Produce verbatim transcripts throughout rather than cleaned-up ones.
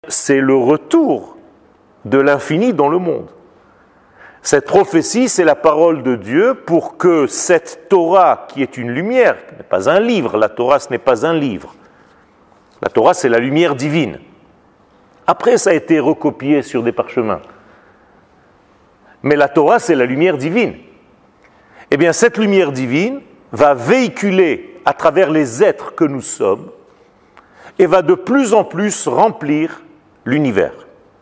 c'est le retour de l'infini dans le monde. Cette prophétie, c'est la parole de Dieu pour que cette Torah, qui est une lumière, qui n'est pas un livre, la Torah, ce n'est pas un livre. La Torah, c'est la lumière divine. Après, ça a été recopié sur des parchemins. Mais la Torah, c'est la lumière divine. Eh bien, cette lumière divine va véhiculer à travers les êtres que nous sommes et va de plus en plus remplir l'univers.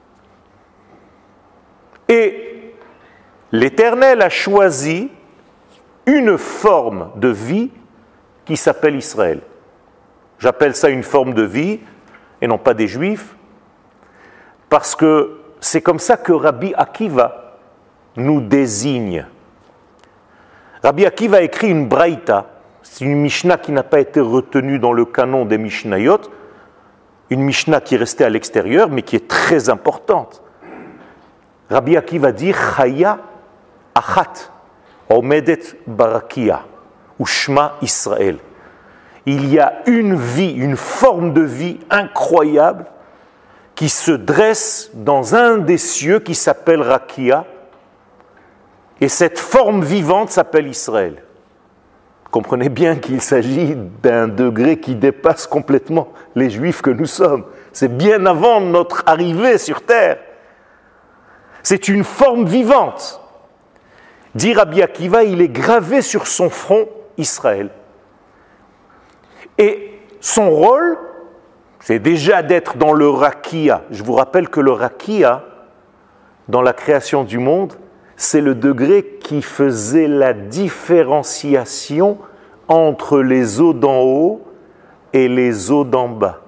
Et l'Éternel a choisi une forme de vie qui s'appelle Israël. J'appelle ça une forme de vie, et non pas des Juifs, parce que c'est comme ça que Rabbi Akiva nous désigne. Rabbi Akiva a écrit une braïta, c'est une Mishnah qui n'a pas été retenue dans le canon des Mishnayot, une Mishnah qui est restée à l'extérieur, mais qui est très importante. Rabbi Akiva dit Chaya achat omedet barakia ou shma Israël. Il y a une vie, une forme de vie incroyable qui se dresse dans un des cieux qui s'appelle Rakia, et cette forme vivante s'appelle Israël. Comprenez bien qu'il s'agit d'un degré qui dépasse complètement les Juifs que nous sommes. C'est bien avant notre arrivée sur terre. C'est une forme vivante. Dit Rabbi Akiva, il est gravé sur son front Israël. Et son rôle, c'est déjà d'être dans le Rakia. Je vous rappelle que le Rakia, dans la création du monde, c'est le degré qui faisait la différenciation entre les eaux d'en haut et les eaux d'en bas.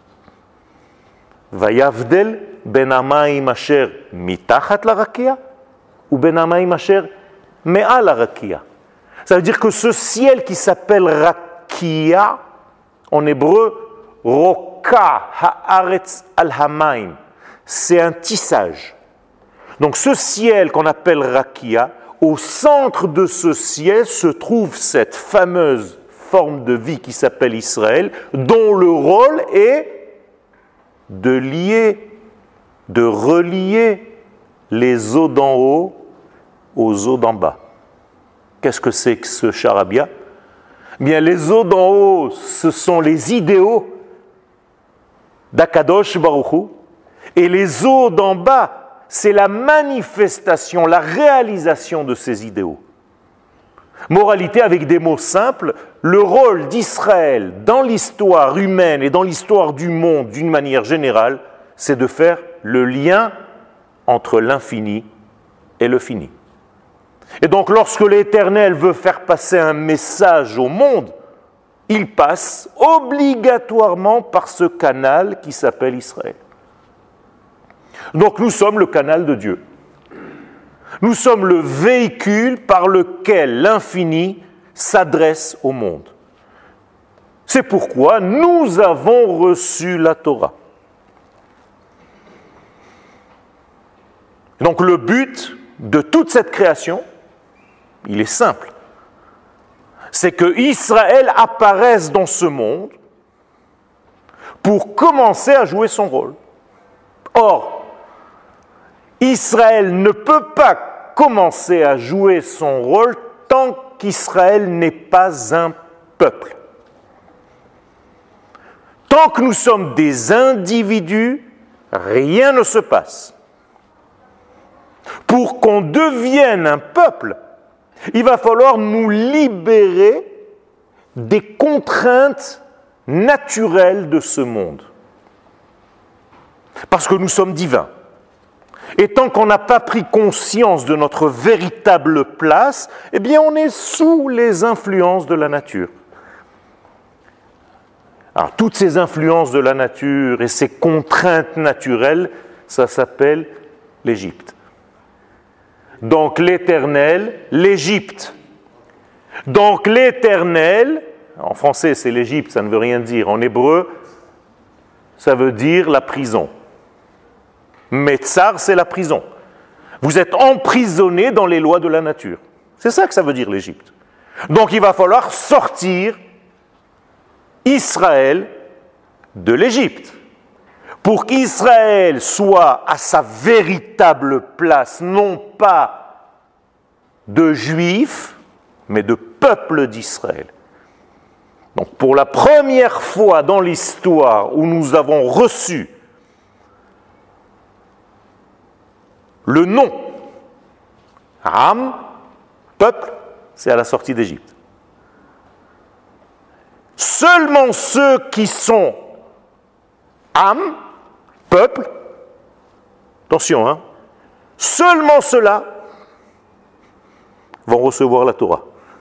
Vayavdel ben hamayim asher mitachat la rakia ou ben hamayim asher me'al la rakia. Ça veut dire que ce ciel qui s'appelle Rakia, en hébreu, Roka haaretz al hamayim, c'est un tissage. Donc ce ciel qu'on appelle Rakia, au centre de ce ciel se trouve cette fameuse forme de vie qui s'appelle Israël, dont le rôle est de lier, de relier les eaux d'en haut aux eaux d'en bas. Qu'est-ce que c'est que ce charabia ? Bien, les eaux d'en haut, ce sont les idéaux d'Akadosh Baruch Hu, et les eaux d'en bas, c'est la manifestation, la réalisation de ces idéaux. Moralité, avec des mots simples, le rôle d'Israël dans l'histoire humaine et dans l'histoire du monde d'une manière générale, c'est de faire le lien entre l'infini et le fini. Et donc lorsque l'Éternel veut faire passer un message au monde, il passe obligatoirement par ce canal qui s'appelle Israël. Donc nous sommes le canal de Dieu. Nous sommes le véhicule par lequel l'infini s'adresse au monde. C'est pourquoi nous avons reçu la Torah. Donc le but de toute cette création, il est simple. C'est que Israël apparaisse dans ce monde pour commencer à jouer son rôle. Or, Israël ne peut pas commencer à jouer son rôle tant qu'Israël n'est pas un peuple. Tant que nous sommes des individus, rien ne se passe. Pour qu'on devienne un peuple, il va falloir nous libérer des contraintes naturelles de ce monde. Parce que nous sommes divins. Et tant qu'on n'a pas pris conscience de notre véritable place, eh bien on est sous les influences de la nature. Alors toutes ces influences de la nature et ces contraintes naturelles, ça s'appelle l'Égypte. Donc l'Éternel, l'Égypte. Donc l'Éternel, en français c'est l'Égypte, ça ne veut rien dire. En hébreu, ça veut dire la prison. Metzar, c'est la prison. Vous êtes emprisonné dans les lois de la nature. C'est ça que ça veut dire l'Égypte. Donc il va falloir sortir Israël de l'Égypte pour qu'Israël soit à sa véritable place, non pas de juifs, mais de peuple d'Israël. Donc pour la première fois dans l'histoire où nous avons reçu le nom Am, peuple, c'est à la sortie d'Égypte. Seulement ceux qui sont Am, peuple, attention, hein, seulement ceux-là vont recevoir la Torah.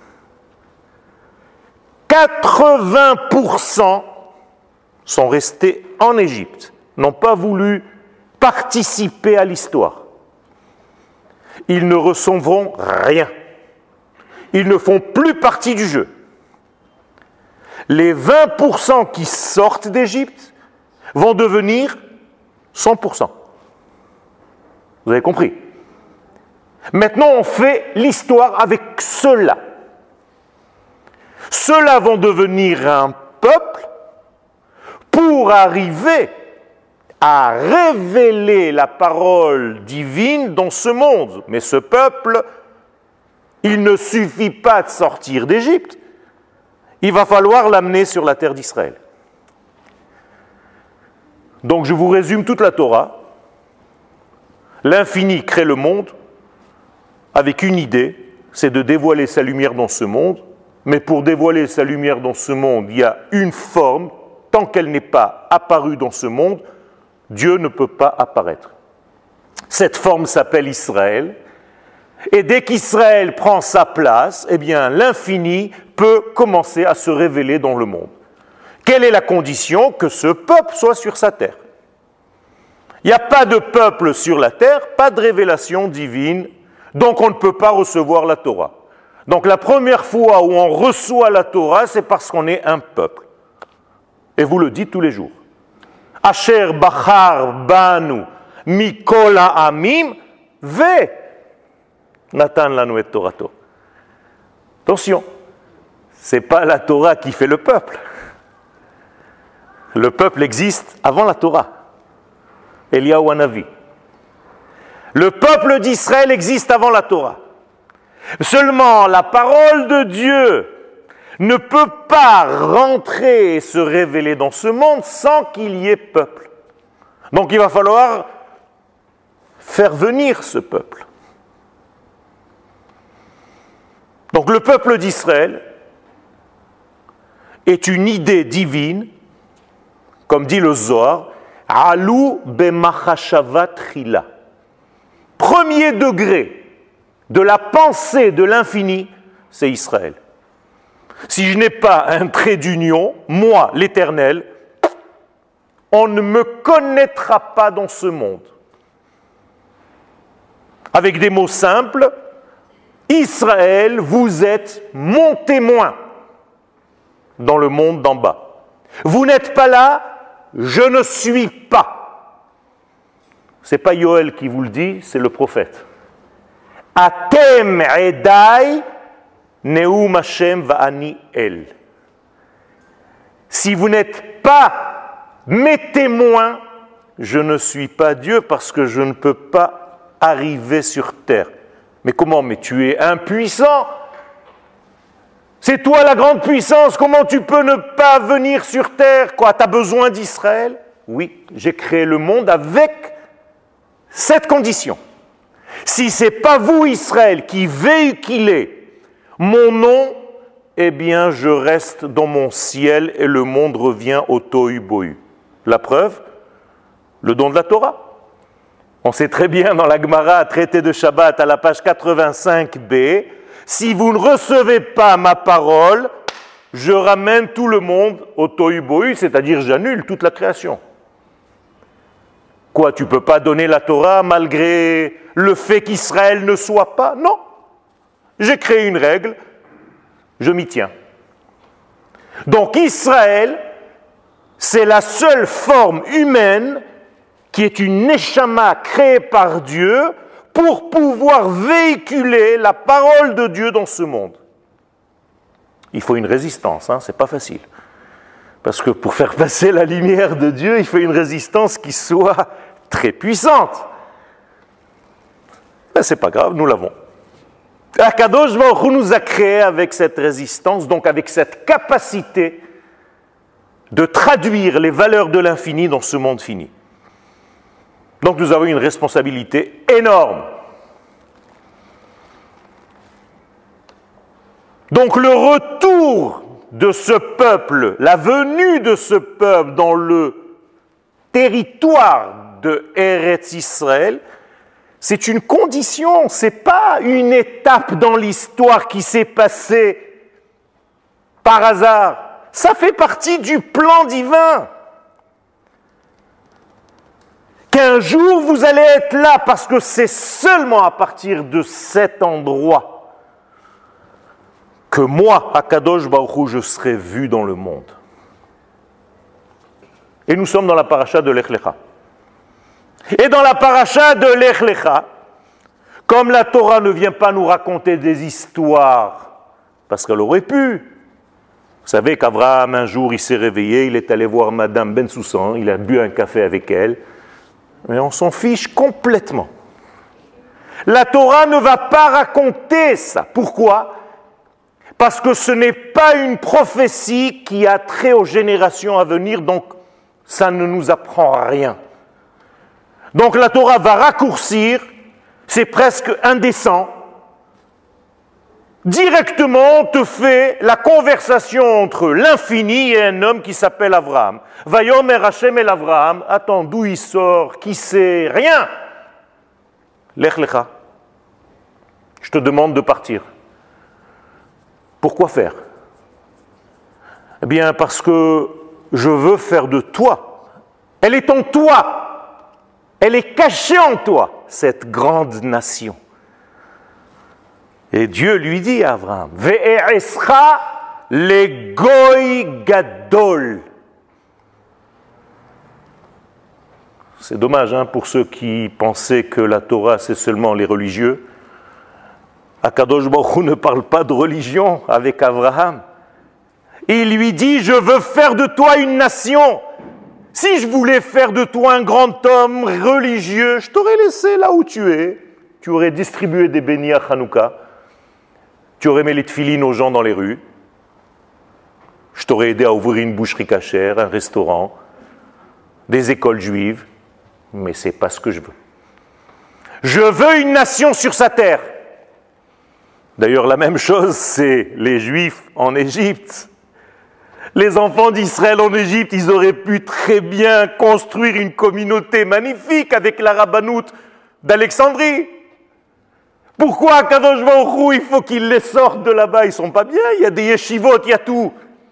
quatre-vingts pour cent sont restés en Égypte, n'ont pas voulu participer à l'histoire. Ils ne recevront rien. Ils ne font plus partie du jeu. Les vingt pour cent qui sortent d'Égypte vont devenir cent pour cent. Vous avez compris? Maintenant, on fait l'histoire avec ceux-là. Ceux-là vont devenir un peuple pour arriver à révéler la parole divine dans ce monde. Mais ce peuple, il ne suffit pas de sortir d'Égypte. Il va falloir l'amener sur la terre d'Israël. Donc je vous résume toute la Torah. L'infini crée le monde avec une idée, c'est de dévoiler sa lumière dans ce monde. Mais pour dévoiler sa lumière dans ce monde, il y a une forme. Tant qu'elle n'est pas apparue dans ce monde, Dieu ne peut pas apparaître. Cette forme s'appelle Israël. Et dès qu'Israël prend sa place, eh bien, l'infini peut commencer à se révéler dans le monde. Quelle est la condition? Que ce peuple soit sur sa terre. Il n'y a pas de peuple sur la terre, pas de révélation divine, donc on ne peut pas recevoir la Torah. Donc la première fois où on reçoit la Torah, c'est parce qu'on est un peuple. Et vous le dites tous les jours. Asher bachar banu mikol ha'amim ve natan lanu et Torato. Attention, ce n'est pas la Torah qui fait le peuple. Le peuple existe avant la Torah. Eliyahu Hanavi. Le peuple d'Israël existe avant la Torah. Seulement, la parole de Dieu ne peut pas rentrer et se révéler dans ce monde sans qu'il y ait peuple. Donc il va falloir faire venir ce peuple. Donc le peuple d'Israël est une idée divine, comme dit le Zohar, Alou b'machashava tchila. Premier degré de la pensée de l'infini, c'est Israël. Si je n'ai pas un trait d'union, moi, l'Éternel, on ne me connaîtra pas dans ce monde. Avec des mots simples, Israël, vous êtes mon témoin dans le monde d'en bas. Vous n'êtes pas là, je ne suis pas. Ce n'est pas Yoël qui vous le dit, c'est le prophète. Atem edai neum Hashem va'ani el. Si vous n'êtes pas mes témoins, je ne suis pas Dieu parce que je ne peux pas arriver sur terre. Mais comment? Mais tu es impuissant. C'est toi la grande puissance. Comment tu peux ne pas venir sur terre? Quoi, tu as besoin d'Israël? Oui, j'ai créé le monde avec cette condition. Si ce n'est pas vous, Israël, qui véhiculez mon nom, eh bien, je reste dans mon ciel et le monde revient au tohu bohu. La preuve, le don de la Torah. On sait très bien dans la Gemara, traité de Shabbat, à la page quatre-vingt-cinq b, si vous ne recevez pas ma parole, je ramène tout le monde au tohu bohu, c'est-à-dire j'annule toute la création. Quoi, tu ne peux pas donner la Torah malgré le fait qu'Israël ne soit pas? Non. J'ai créé une règle, je m'y tiens. Donc Israël, c'est la seule forme humaine qui est une neshama créée par Dieu pour pouvoir véhiculer la parole de Dieu dans ce monde. Il faut une résistance, hein, ce n'est pas facile. Parce que pour faire passer la lumière de Dieu, il faut une résistance qui soit très puissante. Ben, c'est pas grave, nous l'avons. Akadosh Baruch Hu nous a créés avec cette résistance, donc avec cette capacité de traduire les valeurs de l'infini dans ce monde fini. Donc nous avons une responsabilité énorme. Donc le retour de ce peuple, la venue de ce peuple dans le territoire de Eretz Israël, c'est une condition, ce n'est pas une étape dans l'histoire qui s'est passée par hasard. Ça fait partie du plan divin. Qu'un jour vous allez être là, parce que c'est seulement à partir de cet endroit que moi, Akadosh Baruch Hu, je serai vu dans le monde. Et nous sommes dans la paracha de Lech Lecha. Et dans la paracha de Lech Lecha, comme la Torah ne vient pas nous raconter des histoires, parce qu'elle aurait pu. Vous savez qu'Abraham, un jour, il s'est réveillé, il est allé voir Madame Ben Soussan, il a bu un café avec elle, mais on s'en fiche complètement. La Torah ne va pas raconter ça. Pourquoi ? Parce que ce n'est pas une prophétie qui a trait aux générations à venir, donc ça ne nous apprend rien. Donc la Torah va raccourcir, c'est presque indécent. Directement, on te fait la conversation entre l'infini et un homme qui s'appelle Abraham. Vayomer Hashem el Abraham, attends, d'où il sort, qui sait, rien. Lech lecha. Je te demande de partir. Pourquoi faire? Eh bien, parce que je veux faire de toi. Elle est en toi. Elle est cachée en toi, cette grande nation. Et Dieu lui dit à Abraham, Ve'erescha le goy gadol. C'est dommage hein, pour ceux qui pensaient que la Torah c'est seulement les religieux. Akadosh Baruch Hu ne parle pas de religion avec Abraham. Il lui dit, je veux faire de toi une nation. Si je voulais faire de toi un grand homme religieux, je t'aurais laissé là où tu es. Tu aurais distribué des bénis à Hanouka. Tu aurais mis les tefilines aux gens dans les rues. Je t'aurais aidé à ouvrir une boucherie cachère, un restaurant, des écoles juives. Mais ce n'est pas ce que je veux. Je veux une nation sur sa terre. D'ailleurs, la même chose, c'est les Juifs en Égypte. Les enfants d'Israël en Égypte, ils auraient pu très bien construire une communauté magnifique avec la rabbanoute d'Alexandrie. Pourquoi Kadosh Baruch Hu, il faut qu'ils les sortent de là-bas? Ils ne sont pas bien, il y a des yeshivot, il y a tout.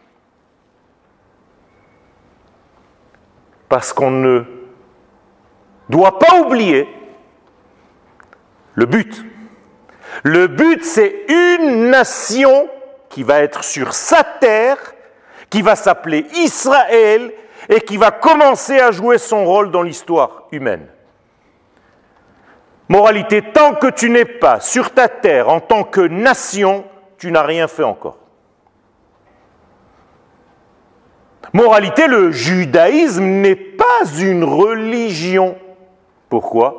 Parce qu'on ne doit pas oublier le but. Le but, c'est une nation qui va être sur sa terre, qui va s'appeler Israël et qui va commencer à jouer son rôle dans l'histoire humaine. Moralité, tant que tu n'es pas sur ta terre en tant que nation, tu n'as rien fait encore. Moralité, le judaïsme n'est pas une religion. Pourquoi ?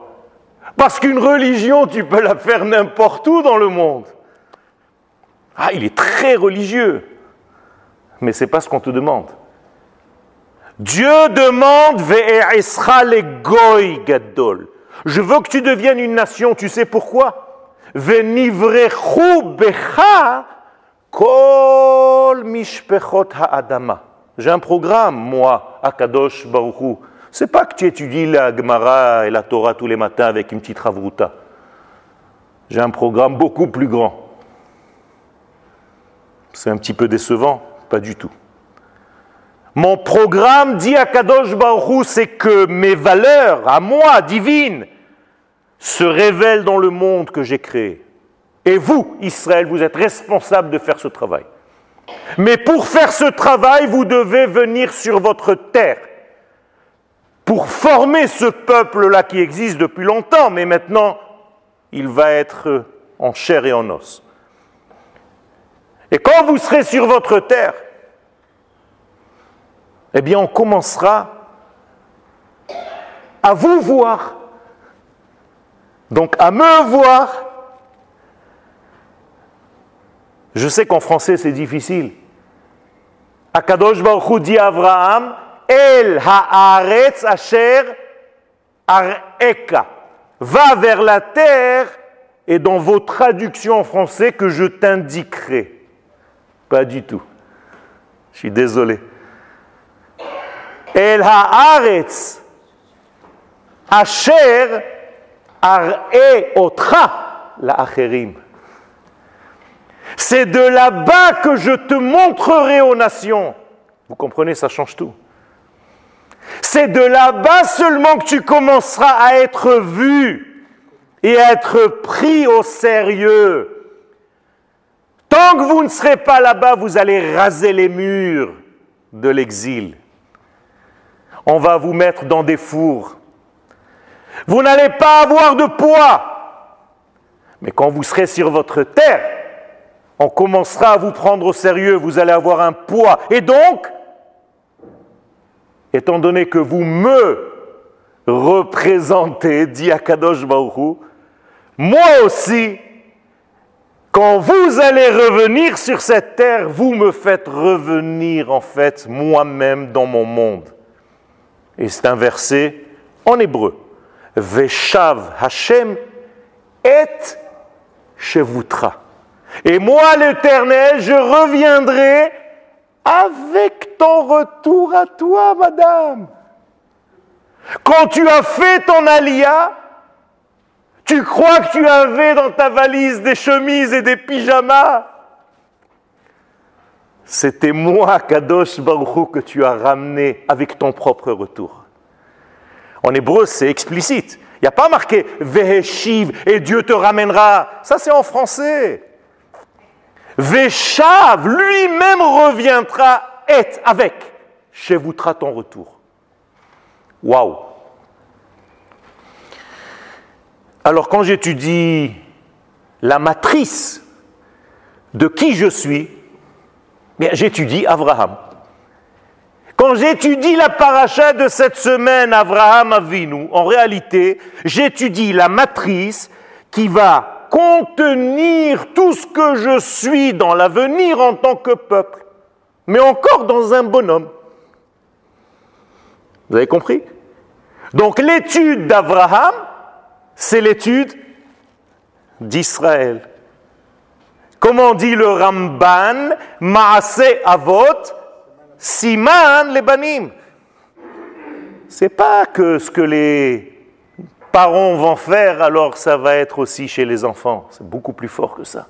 Parce qu'une religion, tu peux la faire n'importe où dans le monde. Ah, il est très religieux. Mais ce n'est pas ce qu'on te demande. Dieu demande Ve'erescha le goy gadol. Je veux que tu deviennes une nation, tu sais pourquoi? Ve'nivrechu becha kol mishpechot ha'adama. J'ai un programme, moi, Akadosh Baruch Hu. C'est pas que tu étudies la Gemara et la Torah tous les matins avec une petite ravruta. J'ai un programme beaucoup plus grand. C'est un petit peu décevant, pas du tout. Mon programme, dit Akadosh Baruch Hu, c'est que mes valeurs, à moi, divines, se révèlent dans le monde que j'ai créé. Et vous, Israël, vous êtes responsable de faire ce travail. Mais pour faire ce travail, vous devez venir sur votre terre. Pour former ce peuple-là qui existe depuis longtemps, mais maintenant, il va être en chair et en os. Et quand vous serez sur votre terre, eh bien on commencera à vous voir. Donc à me voir. Je sais qu'en français c'est difficile. Akadosh Baruch Hu dit à Abraham, El haaretz asher ar'eka. Va vers la terre et dans vos traductions en français que je t'indiquerai. Pas du tout. Je suis désolé. El haaretz asher ar'e otra la acherim. C'est de là-bas que je te montrerai aux nations. Vous comprenez, ça change tout. C'est de là-bas seulement que tu commenceras à être vu et à être pris au sérieux. Tant que vous ne serez pas là-bas, vous allez raser les murs de l'exil. On va vous mettre dans des fours. Vous n'allez pas avoir de poids. Mais quand vous serez sur votre terre, on commencera à vous prendre au sérieux, vous allez avoir un poids. Et donc, étant donné que vous me représentez, dit Akadosh Baruch Hu, moi aussi, quand vous allez revenir sur cette terre, vous me faites revenir en fait moi-même dans mon monde. Et c'est un verset en hébreu. Veshav Hashem et Shevutra. Et moi, l'Éternel, je reviendrai avec ton retour à toi, madame. Quand tu as fait ton alia, tu crois que tu avais dans ta valise des chemises et des pyjamas. C'était moi, Kadosh Baruch Hu, que tu as ramené avec ton propre retour. En hébreu, c'est explicite. Il n'y a pas marqué « Veheshiv » et Dieu te ramènera. Ça, c'est en français. Veshav, lui-même reviendra et avec. Shevutra ton retour. Waouh! Alors quand j'étudie la matrice de qui je suis, bien j'étudie Abraham. Quand j'étudie la paracha de cette semaine, Abraham Avinu, en réalité, j'étudie la matrice qui va contenir tout ce que je suis dans l'avenir en tant que peuple, mais encore dans un bonhomme. Vous avez compris? Donc l'étude d'Abraham, c'est l'étude d'Israël. Comment dit le Ramban? Maaseh Avot, Siman Lebanim. C'est pas que ce que les parents vont faire, alors ça va être aussi chez les enfants. C'est beaucoup plus fort que ça.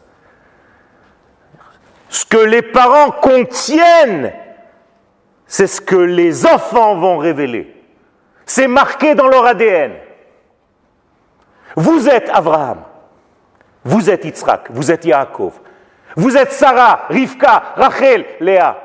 Ce que les parents contiennent, c'est ce que les enfants vont révéler. C'est marqué dans leur A D N. Vous êtes Abraham, vous êtes Yitzhak, vous êtes Yaakov, vous êtes Sarah, Rivka, Rachel, Léa.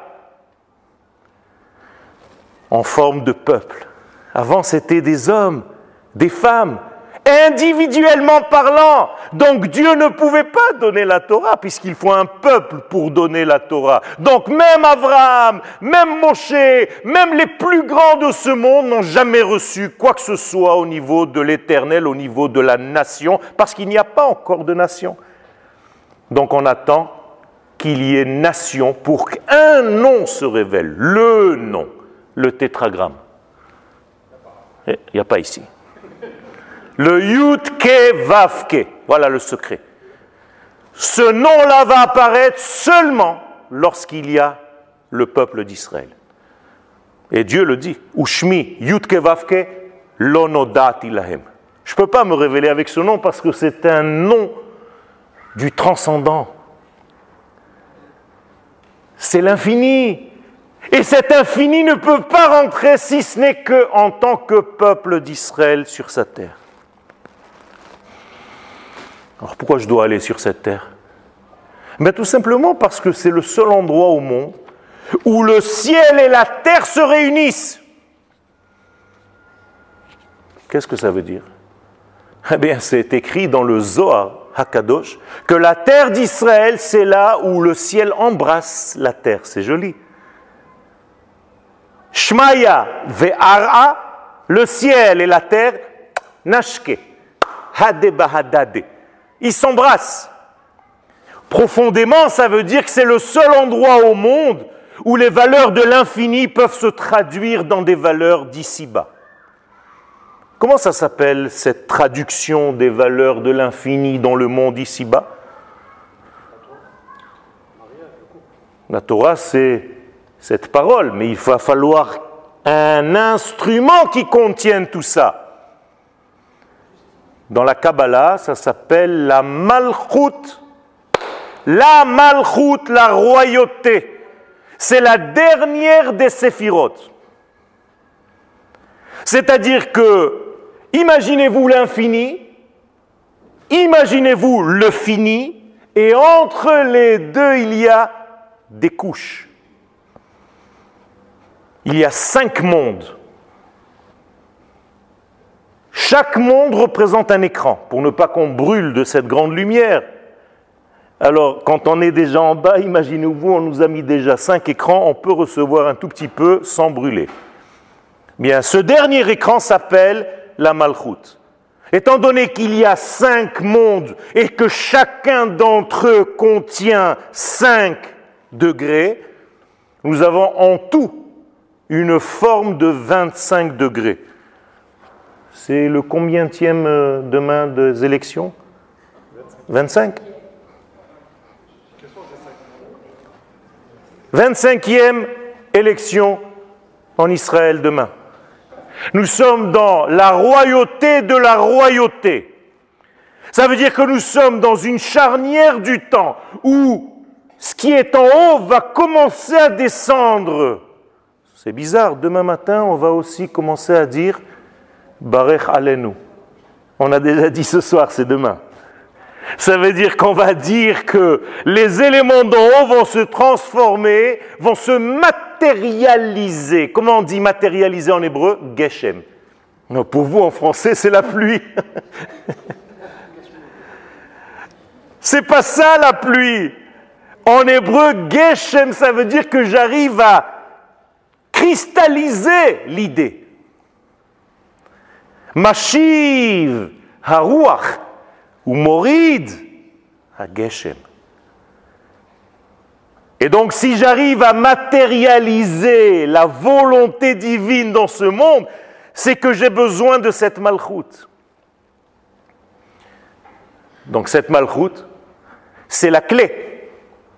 En forme de peuple. Avant, c'était des hommes, des femmes, individuellement parlant. Donc Dieu ne pouvait pas donner la Torah, puisqu'il faut un peuple pour donner la Torah. Donc même Abraham, même Moshe, même les plus grands de ce monde n'ont jamais reçu quoi que ce soit au niveau de l'Éternel, au niveau de la nation, parce qu'il n'y a pas encore de nation. Donc on attend qu'il y ait nation pour qu'un nom se révèle, le nom, le tétragramme. Il n'y a pas ici. Le Yud-Ke Vav-Ke, voilà le secret. Ce nom-là va apparaître seulement lorsqu'il y a le peuple d'Israël. Et Dieu le dit, Ushmi Yud-Ke Vav-Ke lo nodati lahem. Je ne peux pas me révéler avec ce nom parce que c'est un nom du transcendant. C'est l'infini. Et cet infini ne peut pas rentrer si ce n'est qu'en tant que peuple d'Israël sur sa terre. Alors pourquoi je dois aller sur cette terre? Ben, tout simplement parce que c'est le seul endroit au monde où le ciel et la terre se réunissent. Qu'est-ce que ça veut dire? Eh bien, c'est écrit dans le Zohar Hakadosh que la terre d'Israël, c'est là où le ciel embrasse la terre. C'est joli. Shmaya ve'ara, le ciel et la terre, nashke, hade bahadade. Ils s'embrassent. Profondément, ça veut dire que c'est le seul endroit au monde où les valeurs de l'infini peuvent se traduire dans des valeurs d'ici-bas. Comment ça s'appelle, cette traduction des valeurs de l'infini dans le monde ici-bas? La Torah, c'est cette parole, mais il va falloir un instrument qui contienne tout ça. Dans la Kabbalah, ça s'appelle la Malchut. La Malchut, la royauté. C'est la dernière des séphirotes. C'est-à-dire que, imaginez-vous l'infini, imaginez-vous le fini, et entre les deux, il y a des couches. Il y a cinq mondes. Chaque monde représente un écran, pour ne pas qu'on brûle de cette grande lumière. Alors, quand on est déjà en bas, imaginez-vous, on nous a mis déjà cinq écrans, on peut recevoir un tout petit peu sans brûler. Bien, ce dernier écran s'appelle la Malchut. Étant donné qu'il y a cinq mondes et que chacun d'entre eux contient cinq degrés, nous avons en tout une forme de vingt-cinq degrés. C'est le combienième demain des élections? vingt-cinq? vingt-cinquième élection en Israël demain. Nous sommes dans la royauté de la royauté. Ça veut dire que nous sommes dans une charnière du temps où ce qui est en haut va commencer à descendre. C'est bizarre, demain matin, on va aussi commencer à dire Barech Alenu. On a déjà dit ce soir, c'est demain. Ça veut dire qu'on va dire que les éléments d'en haut vont se transformer, vont se matérialiser. Comment on dit matérialiser en hébreu? Geshem. Non, pour vous, en français, c'est la pluie. C'est pas ça la pluie. En hébreu, Geshem, ça veut dire que j'arrive à cristalliser l'idée. Mashiv, Haruach, ou Morid, à Geshem. Et donc, si j'arrive à matérialiser la volonté divine dans ce monde, c'est que j'ai besoin de cette Malchut. Donc, cette Malchut, c'est la clé.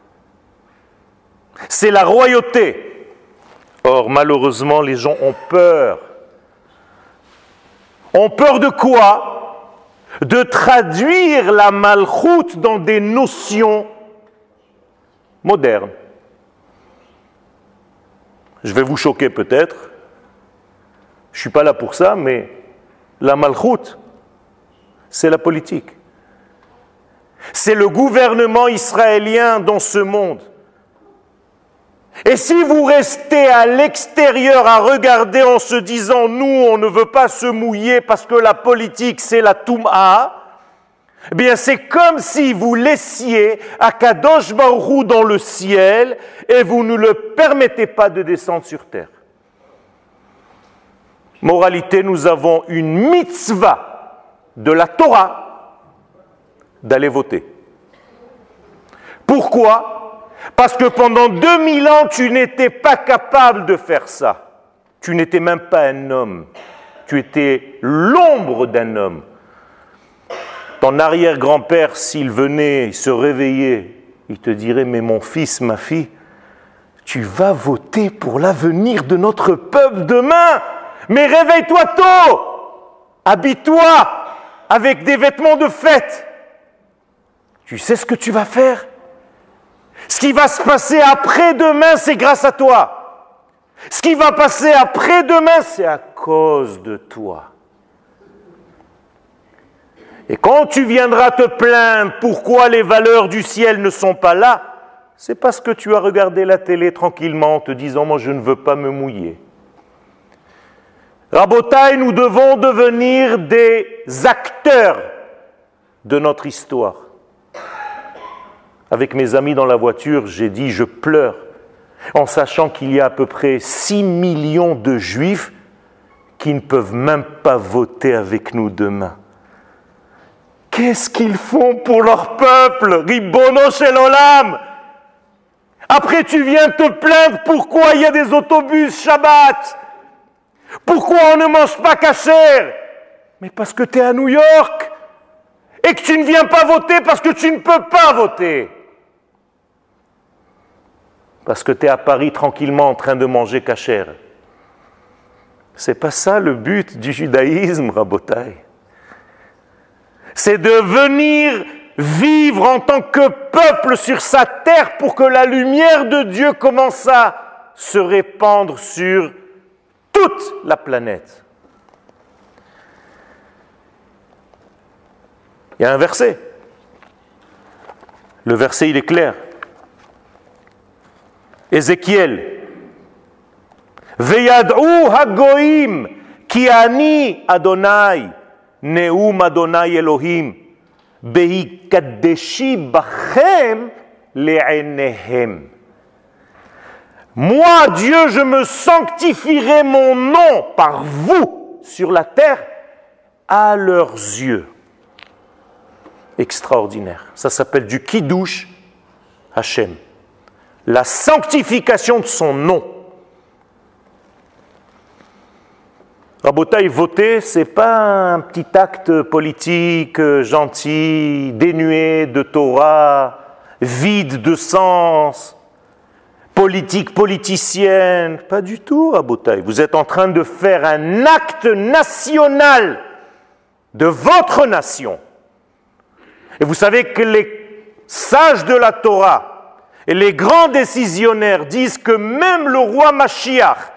C'est la royauté. Or, malheureusement, les gens ont peur. Ont peur de quoi? De traduire la Malchut dans des notions modernes. Je vais vous choquer peut-être. Je ne suis pas là pour ça, mais la Malchut, c'est la politique. C'est le gouvernement israélien dans ce monde. Et si vous restez à l'extérieur à regarder en se disant « nous, on ne veut pas se mouiller parce que la politique, c'est la Toum'a », eh bien c'est comme si vous laissiez Akadosh Baruch Hu dans le ciel et vous ne le permettez pas de descendre sur terre. Moralité, nous avons une mitzvah de la Torah d'aller voter. Pourquoi ? Parce que pendant deux mille ans, tu n'étais pas capable de faire ça. Tu n'étais même pas un homme. Tu étais l'ombre d'un homme. Ton arrière-grand-père, s'il venait se réveiller, il te dirait « Mais mon fils, ma fille, tu vas voter pour l'avenir de notre peuple demain. Mais réveille-toi tôt. Habille-toi avec des vêtements de fête. Tu sais ce que tu vas faire ? Ce qui va se passer après-demain, c'est grâce à toi. Ce qui va passer après-demain, c'est à cause de toi. Et quand tu viendras te plaindre pourquoi les valeurs du ciel ne sont pas là, c'est parce que tu as regardé la télé tranquillement en te disant « moi je ne veux pas me mouiller ». Rabotai, nous devons devenir des acteurs de notre histoire. Avec mes amis dans la voiture, j'ai dit « je pleure ». en sachant qu'il y a à peu près six millions de juifs qui ne peuvent même pas voter avec nous demain. Qu'est-ce qu'ils font pour leur peuple? Ribono shel olam! Après, tu viens te plaindre pourquoi il y a des autobus Shabbat. Pourquoi on ne mange pas kasher? Mais parce que tu es à New York et que tu ne viens pas voter parce que tu ne peux pas voter. Parce que tu es à Paris tranquillement en train de manger kasher. C'est pas ça le but du judaïsme, Rabotai. C'est de venir vivre en tant que peuple sur sa terre pour que la lumière de Dieu commence à se répandre sur toute la planète. Il y a un verset. Le verset, il est clair. Ézéchiel. Veyad'u hagoyim ki ani Adonai neum Adonai Elohim beikadeshi bachem le'enehem. Moi, Dieu, je me sanctifierai mon nom par vous sur la terre à leurs yeux. Extraordinaire. Ça s'appelle du Kiddush Hashem. La sanctification de son nom. Rabotaï, voter, ce n'est pas un petit acte politique, gentil, dénué de Torah, vide de sens, politique politicienne. Pas du tout, Rabotaï. Vous êtes en train de faire un acte national de votre nation. Et vous savez que les sages de la Torah et les grands décisionnaires disent que même le roi Mashiach,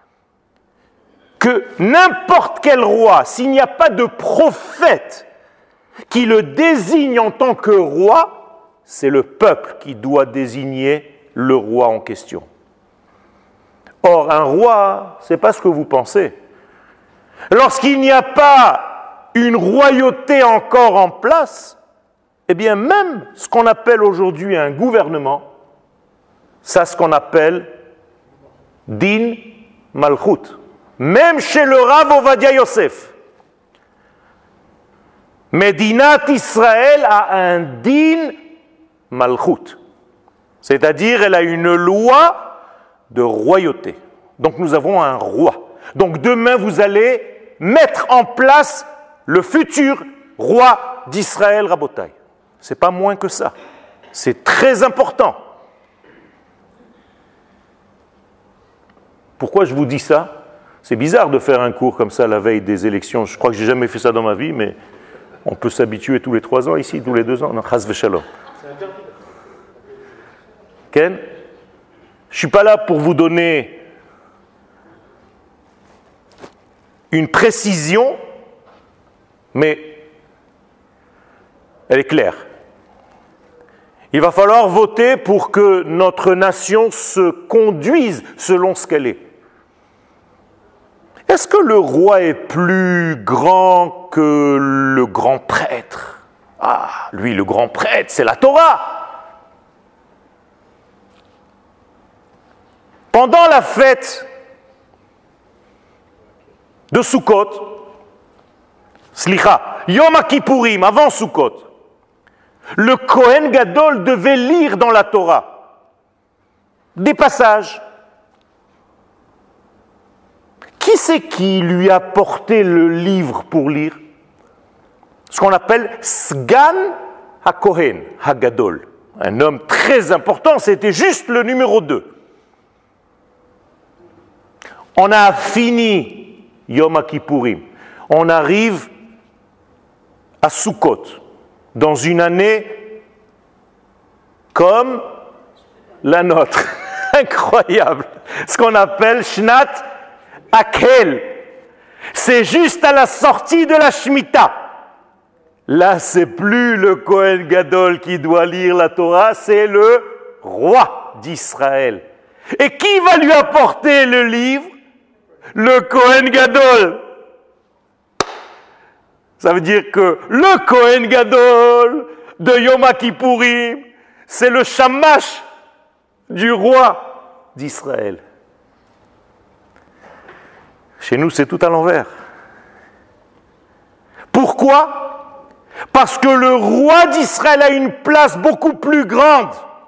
que n'importe quel roi, s'il n'y a pas de prophète qui le désigne en tant que roi, c'est le peuple qui doit désigner le roi en question. Or, un roi, ce n'est pas ce que vous pensez. Lorsqu'il n'y a pas une royauté encore en place, eh bien même ce qu'on appelle aujourd'hui un gouvernement, c'est ce qu'on appelle din malchut. Même chez le Rav Ovadia Yosef, Medinat Israël a un din malchut, c'est-à-dire elle a une loi de royauté. Donc nous avons un roi. Donc demain vous allez mettre en place le futur roi d'Israël, Rabotai. C'est pas moins que ça. C'est très important. Pourquoi je vous dis ça? C'est bizarre de faire un cours comme ça la veille des élections. Je crois que j'ai jamais fait ça dans ma vie, mais on peut s'habituer tous les trois ans ici, tous les deux ans. Non, chas v'shalom. Ken, je suis pas là pour vous donner une précision, mais elle est claire. Il va falloir voter pour que notre nation se conduise selon ce qu'elle est. Est-ce que le roi est plus grand que le grand prêtre? Ah, lui, le grand prêtre, c'est la Torah. Pendant la fête de Sukkot, Slicha, Yom Kippourim, avant Sukkot, le Kohen Gadol devait lire dans la Torah des passages. Qui c'est qui lui a porté le livre pour lire? Ce qu'on appelle Sgan HaKohen HaGadol. Un homme très important, c'était juste le numéro deux. On a fini Yom Kippourim. On arrive à Sukkot, dans une année comme la nôtre. Incroyable. Ce qu'on appelle Shnat Akel. C'est juste à la sortie de la Shemitah. Là, c'est plus le Kohen Gadol qui doit lire la Torah, c'est le roi d'Israël. Et qui va lui apporter le livre? Le Kohen Gadol. Ça veut dire que le Kohen Gadol de Yom Kippourim, c'est le shamash du roi. d'Israël. Chez nous, c'est tout à l'envers. Pourquoi? Parce que le roi d'Israël a une place beaucoup plus grande.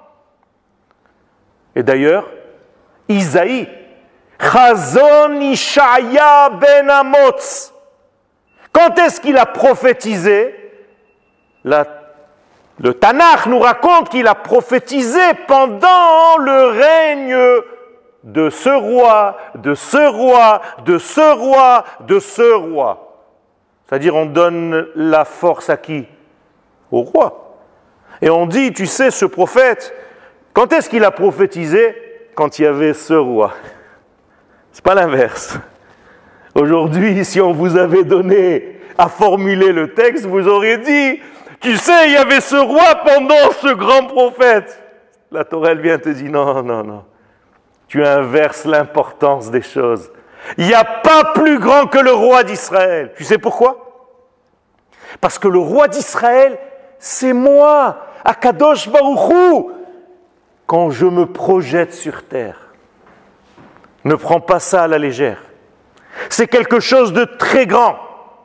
Et d'ailleurs, Isaïe, Chazon Ishaya ben Amoz, quand est-ce qu'il a prophétisé? La, le Tanakh nous raconte qu'il a prophétisé pendant le règne de ce roi, de ce roi, de ce roi, de ce roi. C'est-à-dire, on donne la force à qui? Au roi. Et on dit, tu sais, ce prophète, quand est-ce qu'il a prophétisé? Quand il y avait ce roi. C'est pas l'inverse. Aujourd'hui, si on vous avait donné à formuler le texte, vous auriez dit, tu sais, il y avait ce roi pendant ce grand prophète. La Torah, elle vient te dire, non, non, non. Tu inverses l'importance des choses. Il n'y a pas plus grand que le roi d'Israël. Tu sais pourquoi? Parce que le roi d'Israël, c'est moi, Akadosh Baruch Hu, quand je me projette sur terre. Ne prends pas ça à la légère. C'est quelque chose de très grand.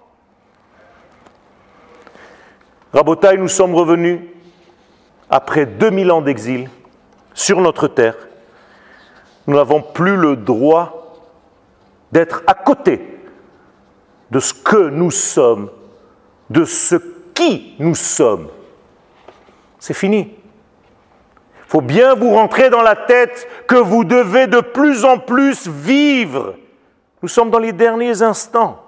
Rabotai, nous sommes revenus après deux mille ans d'exil sur notre terre. Nous n'avons plus le droit d'être à côté de ce que nous sommes, de ce qui nous sommes. C'est fini. Il faut bien vous rentrer dans la tête que vous devez de plus en plus vivre. Nous sommes dans les derniers instants.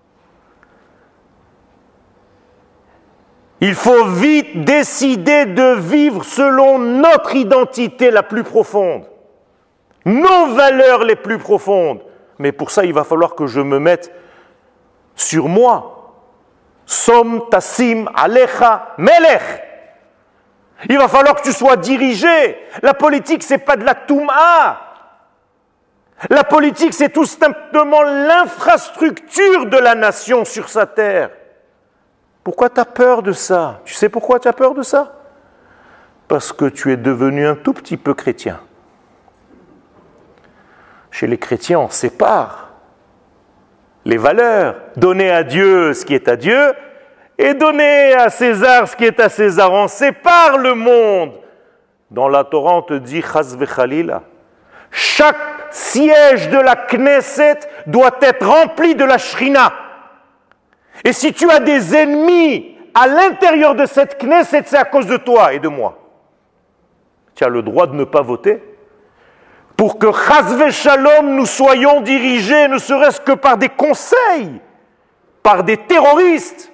Il faut vite décider de vivre selon notre identité la plus profonde, nos valeurs les plus profondes. Mais pour ça, il va falloir que je me mette sur moi. Som tassim alecha melech. Il va falloir que tu sois dirigé. La politique, ce n'est pas de la touma. La politique, c'est tout simplement l'infrastructure de la nation sur sa terre. Pourquoi tu as peur de ça? Tu sais pourquoi tu as peur de ça? Parce que tu es devenu un tout petit peu chrétien. Chez les chrétiens, on sépare les valeurs. Donner à Dieu ce qui est à Dieu et donner à César ce qui est à César. On sépare le monde. Dans la Torah, on te dit Chas v'chalila. Chaque siège de la Knesset doit être rempli de la Shrina. Et si tu as des ennemis à l'intérieur de cette Knesset, c'est à cause de toi et de moi. Tu as le droit de ne pas voter pour que Chas v'Shalom nous soyons dirigés ne serait-ce que par des conseils, par des terroristes,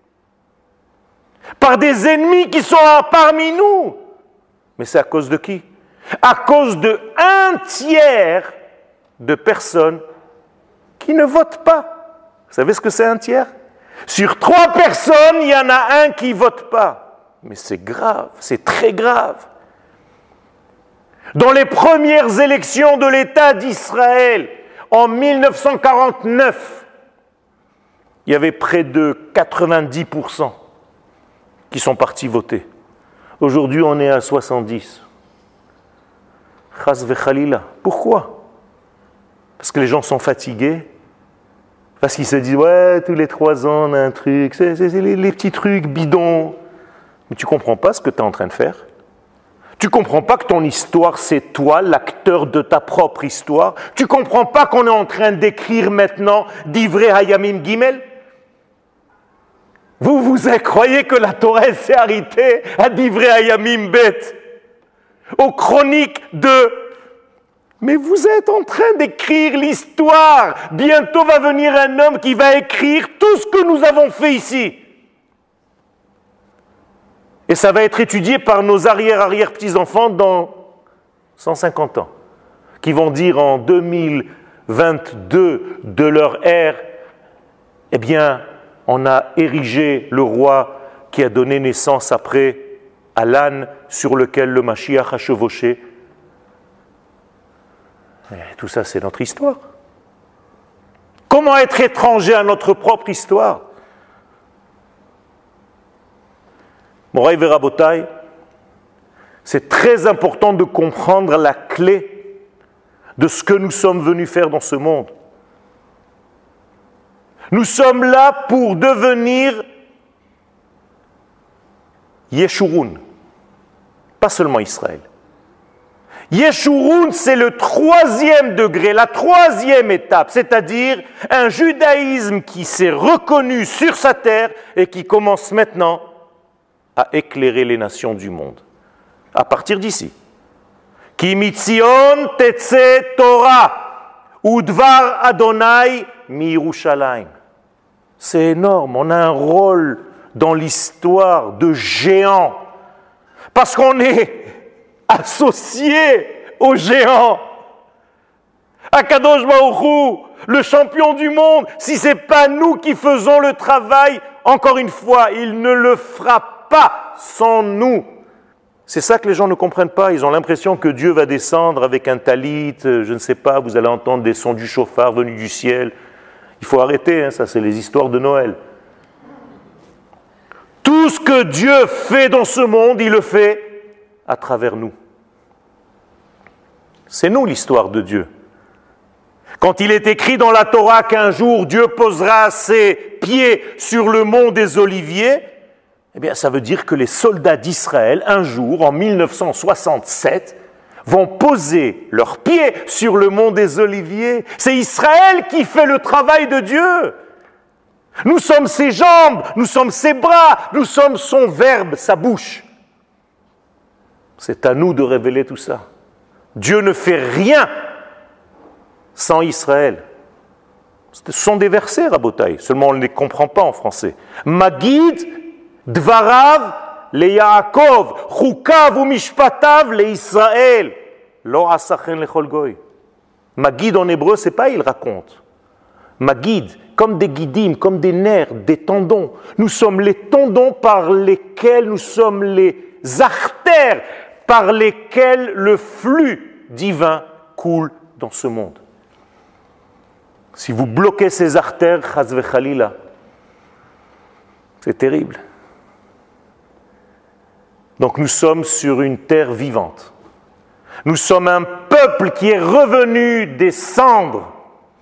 par des ennemis qui sont parmi nous. Mais c'est à cause de qui? À cause de un tiers de personnes qui ne votent pas. Vous savez ce que c'est un tiers? Sur trois personnes, il y en a un qui ne vote pas. Mais c'est grave, c'est très grave. Dans les premières élections de l'État d'Israël, en mille neuf cent quarante-neuf, il y avait près de quatre-vingt-dix pour cent qui sont partis voter. Aujourd'hui, on est à soixante-dix. Chas v'chalila. Pourquoi? Parce que les gens sont fatigués. Parce qu'ils se disent, ouais, tous les trois ans, on a un truc. C'est, c'est, c'est les, les petits trucs bidons. Mais tu ne comprends pas ce que tu es en train de faire. Tu ne comprends pas que ton histoire, c'est toi, l'acteur de ta propre histoire. Tu ne comprends pas qu'on est en train d'écrire maintenant d'Ivrei Hayamim Gimel. Vous, vous croyez que la Torah s'est arrêtée à d'Ivrei Hayamim Bet, aux chroniques de... Mais vous êtes en train d'écrire l'histoire. Bientôt va venir un homme qui va écrire tout ce que nous avons fait ici. Et ça va être étudié par nos arrière-arrière-petits-enfants dans cent cinquante ans, qui vont dire en deux mille vingt-deux de leur ère, eh bien, on a érigé le roi qui a donné naissance après à l'âne sur lequel le Mashiach a chevauché. Et tout ça, c'est notre histoire. Comment être étranger à notre propre histoire? Moraï Verabotai, c'est très important de comprendre la clé de ce que nous sommes venus faire dans ce monde. Nous sommes là pour devenir Yeshurun, pas seulement Israël. Yeshurun, c'est le troisième degré, la troisième étape, c'est-à-dire un judaïsme qui s'est reconnu sur sa terre et qui commence maintenant à éclairer les nations du monde. À partir d'ici. Ki mitzion tetze Torah, udvar Adonai mi Yerushalayim. C'est énorme, on a un rôle dans l'histoire de géant, parce qu'on est associé aux géants. Akadosh Baruch Hu, le champion du monde, si ce n'est pas nous qui faisons le travail, encore une fois, il ne le fera pas sans nous. C'est ça que les gens ne comprennent pas. Ils ont l'impression que Dieu va descendre avec un talit, je ne sais pas, vous allez entendre des sons du chauffard venus du ciel. Il faut arrêter, hein, ça c'est les histoires de Noël. Tout ce que Dieu fait dans ce monde, il le fait à travers nous. C'est nous l'histoire de Dieu. Quand il est écrit dans la Torah qu'un jour Dieu posera ses pieds sur le mont des Oliviers, eh bien ça veut dire que les soldats d'Israël, un jour, en mille neuf cent soixante-sept, vont poser leurs pieds sur le mont des Oliviers. C'est Israël qui fait le travail de Dieu. Nous sommes ses jambes, nous sommes ses bras, nous sommes son verbe, sa bouche. C'est à nous de révéler tout ça. Dieu ne fait rien sans Israël. Ce sont des versets, Rabotai, seulement on ne les comprend pas en français. Magid, Dvarav, le Yaakov, Chukav ou Mishpatav, le Israël. Lo asachen lechol goy. Magid en hébreu, c'est pas il raconte. Magid, comme des guidim, comme des nerfs, des tendons. Nous sommes les tendons par lesquels, nous sommes les artères par lesquelles le flux divin coule dans ce monde. Si vous bloquez ces artères, chas v'chalila, c'est terrible. Donc nous sommes sur une terre vivante. Nous sommes un peuple qui est revenu des cendres,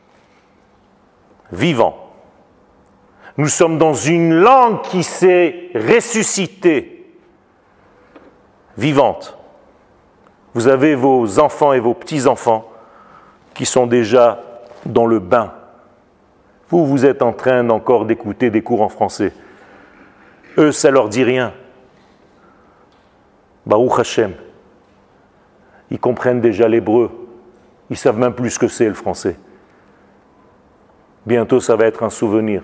vivant. Nous sommes dans une langue qui s'est ressuscitée, vivante. Vous avez vos enfants et vos petits-enfants qui sont déjà dans le bain. Vous, vous êtes en train encore d'écouter des cours en français. Eux, ça leur dit rien. Baruch Hashem. Ils comprennent déjà l'hébreu. Ils savent même plus ce que c'est le français. Bientôt, ça va être un souvenir.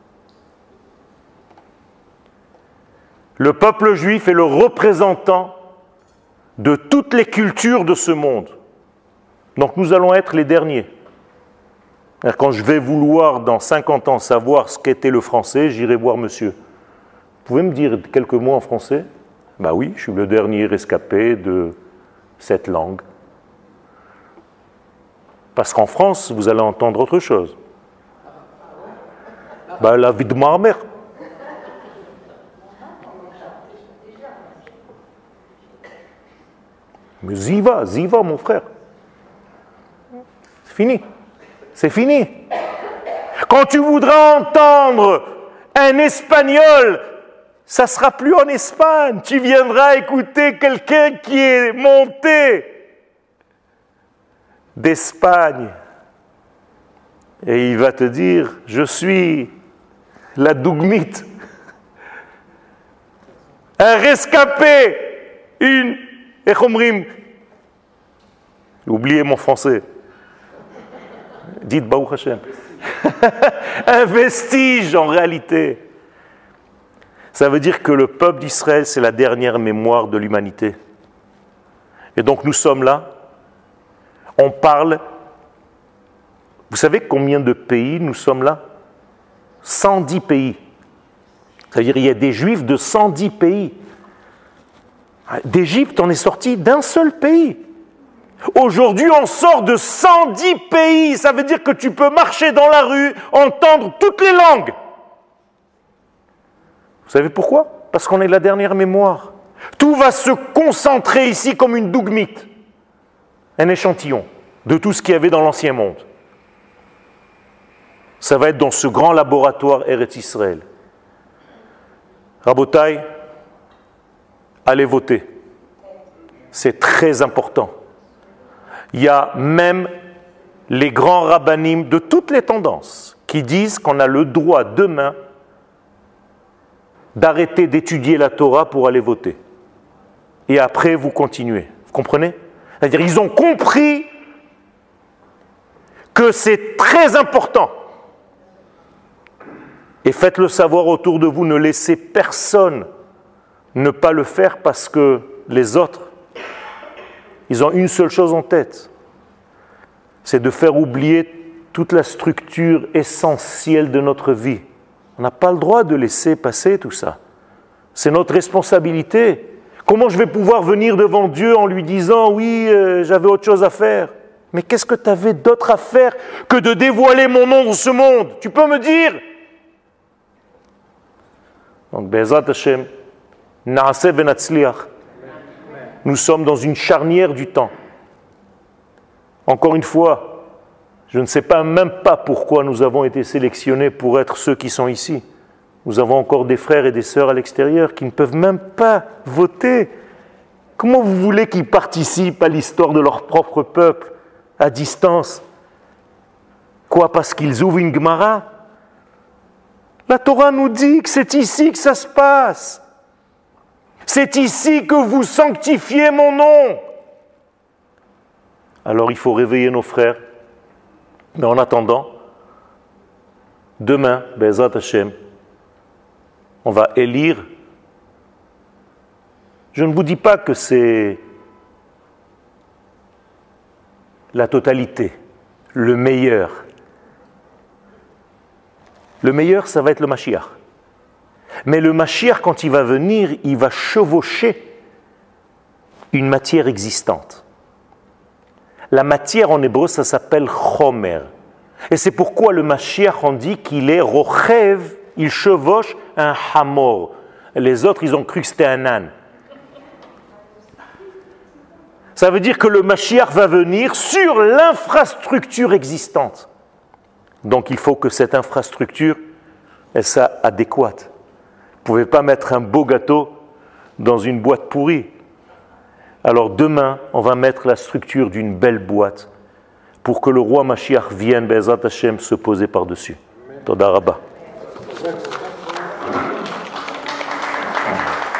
Le peuple juif est le représentant de toutes les cultures de ce monde. Donc nous allons être les derniers. Quand je vais vouloir dans cinquante ans savoir ce qu'était le français, j'irai voir monsieur. Vous pouvez me dire quelques mots en français? Ben oui, je suis le dernier rescapé de cette langue. Parce qu'en France, vous allez entendre autre chose. Ben, la vie de ma mère. Mais Ziva, Ziva, mon frère. C'est fini. C'est fini. Quand tu voudras entendre un espagnol, ça ne sera plus en Espagne. Tu viendras écouter quelqu'un qui est monté d'Espagne. Et il va te dire, je suis la dougmite. Un rescapé. Une... Echomrim. J'ai oublié mon français. Dites Baruch Hashem. Un vestige en réalité. Ça veut dire que le peuple d'Israël, c'est la dernière mémoire de l'humanité. Et donc nous sommes là. On parle. Vous savez combien de pays nous sommes là? cent dix pays. C'est-à-dire qu'il y a des juifs de cent dix pays. D'Égypte, on est sorti d'un seul pays. Aujourd'hui, on sort de cent dix pays. Ça veut dire que tu peux marcher dans la rue, entendre toutes les langues. Vous savez pourquoi? Parce qu'on est la dernière mémoire. Tout va se concentrer ici comme une dougmite, un échantillon. de tout ce qu'il y avait dans l'ancien monde. Ça va être dans ce grand laboratoire Eretz Israël. Rabotai, allez voter. C'est très important. Il y a même les grands rabbinim de toutes les tendances qui disent qu'on a le droit demain d'arrêter d'étudier la Torah pour aller voter. Et après, vous continuez. Vous comprenez? C'est-à-dire, ils ont compris que c'est très important. Et faites-le savoir autour de vous, ne laissez personne ne pas le faire parce que les autres, ils ont une seule chose en tête, c'est de faire oublier toute la structure essentielle de notre vie. On n'a pas le droit de laisser passer tout ça. C'est notre responsabilité. Comment je vais pouvoir venir devant Dieu en lui disant « Oui, euh, j'avais autre chose à faire ». Mais qu'est-ce que tu avais d'autre à faire que de dévoiler mon nom dans ce monde? Tu peux me dire? Donc, Be'ezrat Hashem, Na'aseh v'natzliach. Nous sommes dans une charnière du temps. Encore une fois, je ne sais pas même pas pourquoi nous avons été sélectionnés pour être ceux qui sont ici. Nous avons encore des frères et des sœurs à l'extérieur qui ne peuvent même pas voter. Comment vous voulez qu'ils participent à l'histoire de leur propre peuple à distance? Quoi, parce qu'ils ouvrent une Gemara? La Torah nous dit que c'est ici que ça se passe. C'est ici que vous sanctifiez mon nom. Alors il faut réveiller nos frères. Mais en attendant, demain, Be'ezrat Hashem, on va élire. Je ne vous dis pas que c'est la totalité, le meilleur. Le meilleur, ça va être le Mashiach. Mais le Mashiach, quand il va venir, il va chevaucher une matière existante. La matière en hébreu, ça s'appelle chomer. Et c'est pourquoi le Mashiach, on dit qu'il est rochev, il chevauche un hamor. Les autres, ils ont cru que c'était un âne. Ça veut dire que le Mashiach va venir sur l'infrastructure existante. Donc il faut que cette infrastructure, elle soit adéquate. Vous ne pouvez pas mettre un beau gâteau dans une boîte pourrie. Alors demain, on va mettre la structure d'une belle boîte pour que le roi Mashiach vienne, Be'ezrat Hashem, se poser par-dessus. Toda Rabba.